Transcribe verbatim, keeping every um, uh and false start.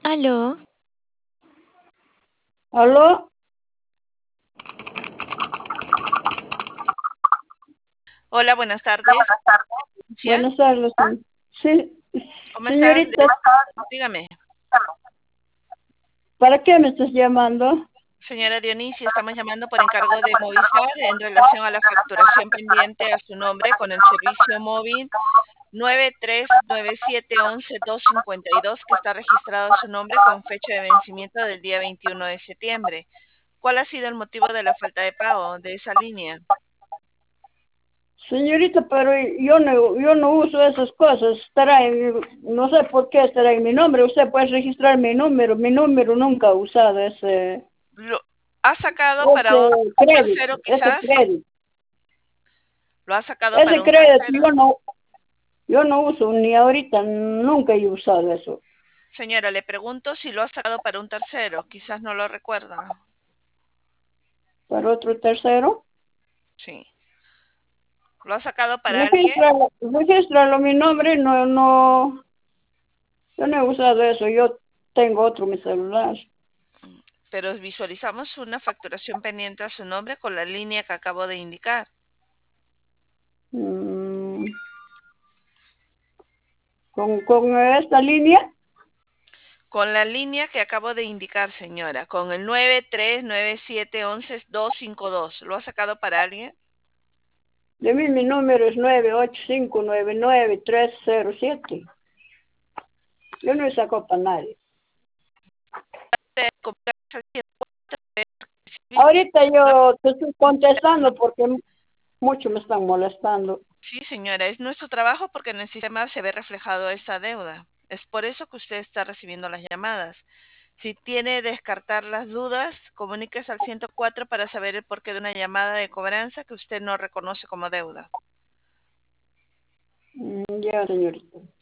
Aló, ¿Aló? Hola, buenas tardes. ¿Ya? Buenas tardes. Sí, ¿Cómo estás? señorita, Dígame. ¿para qué me estás llamando? Señora Dionisia, estamos llamando por encargo de Movistar en relación a la facturación pendiente a su nombre con el servicio móvil nueve tres nueve siete once dos cincuenta y dos que está registrado a su nombre con fecha de vencimiento del día veintiuno de septiembre. ¿Cuál ha sido el motivo de la falta de pago de esa línea? Señorita, pero yo no, yo no uso esas cosas. Estará en, no sé por qué estará en mi nombre. Usted puede registrar mi número. Mi número nunca ha usado ese, ¿Lo ha sacado para un ese crédito, tercero ese quizás? crédito. ¿Lo ha sacado Ese para un crédito tercero? yo no, yo no uso ni ahorita, nunca he usado eso. Señora, le pregunto si lo ha sacado para un tercero, quizás no lo recuerda. ¿Para otro tercero? Sí. ¿Lo ha sacado para alguien? Regístralo, regístralo mi nombre, no, no, yo no he usado eso. Yo tengo otro mi celular. Pero visualizamos una facturación pendiente a su nombre con la línea que acabo de indicar. Mm, con, con esta línea, Con la línea que acabo de indicar, señora, con el nueve tres nueve siete once dos cinco dos. ¿Lo ha sacado para alguien? de mí mi número es nueve ocho cinco nueve nueve tres cero siete. Yo no he sacado para nadie. Ahorita yo te estoy contestando porque mucho me están molestando. Sí, señora, es nuestro trabajo porque en el sistema se ve reflejado esta deuda. Es por eso que usted está recibiendo las llamadas. Si tiene descartar las dudas, comuníquese al ciento cuatro para saber el porqué de una llamada de cobranza que usted no reconoce como deuda. Mm, ya, señorita.